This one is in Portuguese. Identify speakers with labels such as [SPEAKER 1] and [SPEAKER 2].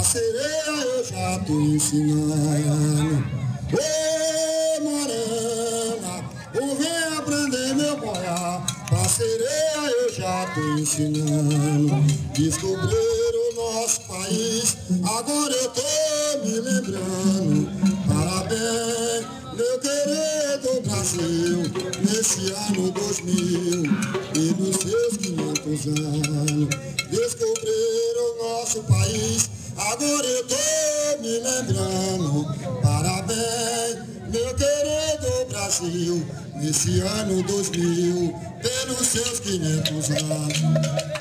[SPEAKER 1] sereia eu já tô ensinando. Ô morena, ou vem aprender meu boiar. Pra sereia eu já tô ensinando. Descobrir o nosso país, agora eu tô me lembrando. Parabéns, meu querido Brasil, nesse ano 2000 e nos seus 500 anos. Descobrir o nosso país, agora eu tô me lembrando. Parabéns, meu querido Brasil, nesse ano 2000, pelos seus 500 anos.